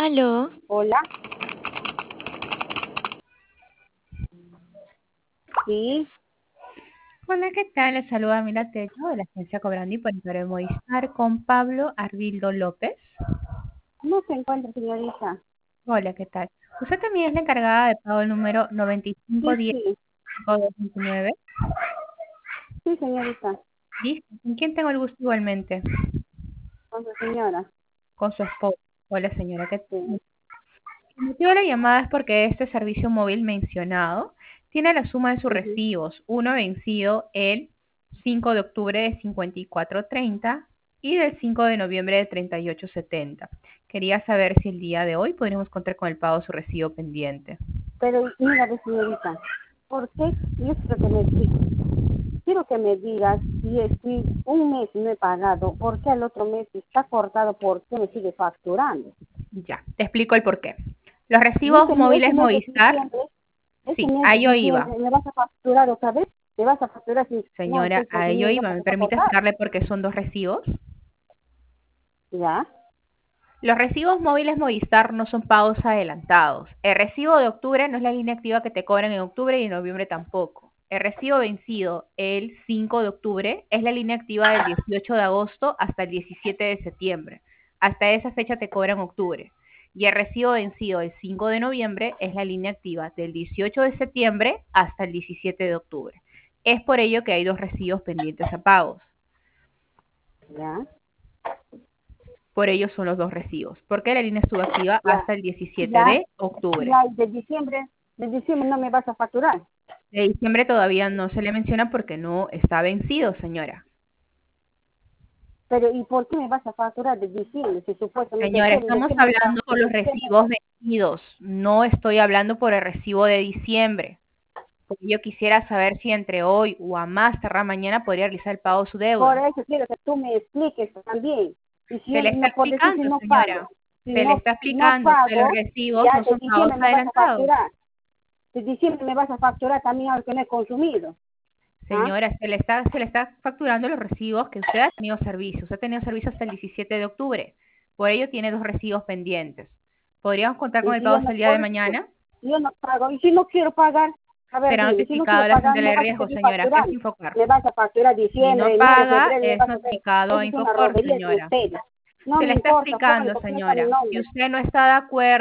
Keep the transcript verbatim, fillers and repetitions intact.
Aló, Hola, sí, Hola, ¿qué tal? Les saluda Mila Tello de la agencia Cobrandi por Interés Movistar con Pablo Arbildo López. ¿cómo se encuentra, señorita? Hola, ¿qué tal? Usted también es la encargada de pago el número Sí, noventa y cinco diez sí, cincuenta y dos veintinueve. sí, señorita, ¿Listo? ¿Con quién tengo el gusto igualmente? con su señora. Con su esposo. Hola, señora, ¿qué Sí, tal? El motivo de la llamada es porque este servicio móvil mencionado tiene la suma de sus ujú. recibos, uno vencido el cinco de octubre de cincuenta y cuatro treinta y del cinco de noviembre de treinta y ocho setenta. Quería saber si el día de hoy podríamos contar con el pago de su recibo pendiente. Pero mira, señorita, ¿por qué? Yo quiero que me explique. Quiero que me digas si, es- si un mes no he pagado, ¿por qué el otro mes está cortado? ¿Por qué me sigue facturando? Ya, te explico el porqué. Los Y recibos ese, ese móviles mes de Movistar, diciembre, ese sí, mes de ahí yo iba. diciembre, ¿me vas a facturar otra vez? ¿Me vas a facturar si no Señora, estoy ahí yo consumiendo iba. lo que ¿Me está permite cortado? explicarle por qué son dos recibos? ¿Ya? Los recibos móviles Movistar no son pagos adelantados. El recibo de octubre no es la línea activa que te cobran en octubre y en noviembre tampoco. El recibo vencido el cinco de octubre es la línea activa del dieciocho de agosto hasta el diecisiete de septiembre. Hasta esa fecha te cobran octubre. Y el recibo vencido el cinco de noviembre es la línea activa del dieciocho de septiembre hasta el diecisiete de octubre. Es por ello que hay dos recibos pendientes a pagos. ¿Ya? Por ello son los dos recibos, porque la línea estuvo activa Ya, hasta el diecisiete ya, de octubre. ya, de diciembre, de diciembre no me vas a facturar. De diciembre todavía no se le menciona porque no está vencido, señora. Pero, ¿y por qué me vas a facturar de diciembre? Si supuestamente Señora, de estamos diciembre, hablando por de los diciembre, recibos vencidos, no estoy hablando por el recibo de diciembre. Porque yo quisiera saber si entre hoy o a más tardar mañana podría realizar el pago de su por deuda. eso quiero que tú me expliques también. Y si Se yo le está no, por decir, si explicando, no pago, señora. si Se le no, está si no explicando que los pago, recibos ya no de son pagos diciembre me vas a adelantados. facturar. De diciembre me vas a facturar también algo que no he consumido. ¿Ah? Señora, se le está, se le está facturando los recibos que usted ha tenido servicio. Usted ha tenido servicio hasta el diecisiete de octubre. Por ello tiene dos recibos pendientes. ¿Podríamos contar con Y el si pago yo hasta no, el día de por eso, mañana? si yo no pago, y si no quiero pagar, a ver, Será dime, si no quiero notificado a la pagar, central me de vas a riesgo, seguir señora. ¿Qué es facturando. Infocar? Me vas a facturar Si no diciembre, enero, paga, febrero, me es vas a hacer. notificado Eso a es una Infocor, rodería de señora. ustedes. No Se me le está importa, póngale explicando, porque no está mi señora. Si nombre. usted no está de acuerdo,